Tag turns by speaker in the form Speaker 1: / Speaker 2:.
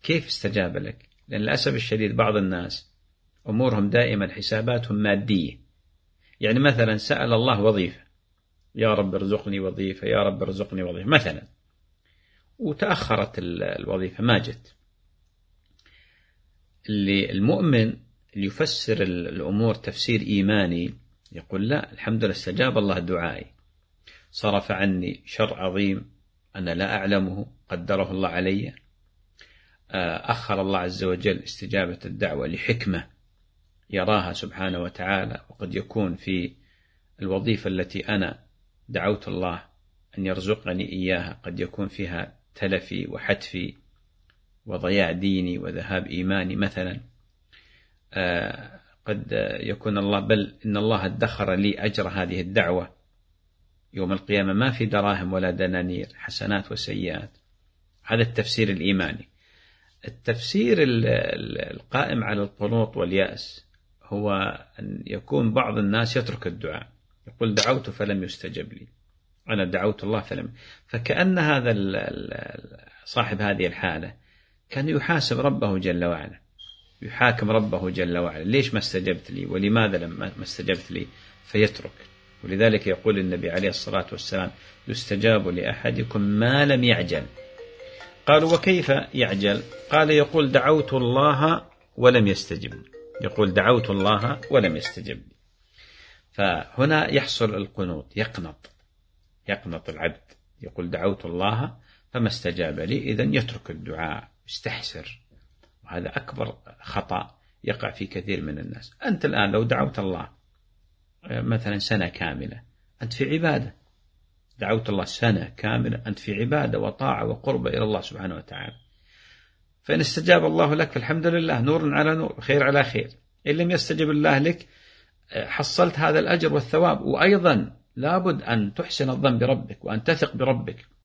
Speaker 1: كيف استجاب لك؟ لأن للأسف الشديد بعض الناس أمورهم دائما حساباتهم مادية. يعني مثلا سأل الله وظيفة، يا رب ارزقني وظيفة، يا رب ارزقني وظيفة مثلا، وتأخرت الوظيفة ما جت. المؤمن اللي يفسر الأمور تفسير إيماني يقول لا، الحمد لله استجاب الله دعائي، صرف عني شر عظيم أنا لا أعلمه قدره الله علي، أخر الله عز وجل استجابة الدعوة لحكمة يراها سبحانه وتعالى، وقد يكون في الوظيفة التي أنا دعوت الله أن يرزقني إياها قد يكون فيها تلفي وحتفي وضياع ديني وذهاب إيماني مثلا. قد يكون الله، بل إن الله ادخر لي أجر هذه الدعوة يوم القيامة ما في دراهم ولا دنانير، حسنات وسيئات. هذا التفسير الإيماني. التفسير القائم على القنوط واليأس هو أن يكون بعض الناس يترك الدعاء، يقول دعوت فلم يستجب لي، أنا دعوت الله فلم. فكأن هذا صاحب هذه الحالة كان يحاسب ربه جل وعلا، يحاكم ربه جل وعلا، ليش ما استجبت لي ولماذا لم ما استجبت لي، فيترك. ولذلك يقول النبي عليه الصلاة والسلام يستجاب لأحدكم ما لم يعجل. قالوا وكيف يعجل؟ قال يقول دعوت الله ولم يستجب لي، يقول دعوت الله ولم يستجب لي. فهنا يحصل القنوط، يقنط العبد، يقول دعوت الله فما استجاب لي، إذن يترك الدعاء، يستحسر. وهذا أكبر خطأ يقع في كثير من الناس. أنت الآن لو دعوت الله مثلا سنة كاملة، أنت في عبادة، دعوت الله سنة كاملة أنت في عبادة وطاعة وقرب إلى الله سبحانه وتعالى، فإن استجاب الله لك فالحمد لله، نور على نور، خير على خير. إن لم يستجب الله لك حصلت هذا الأجر والثواب. وأيضا لابد أن تحسن الظن بربك وأن تثق بربك.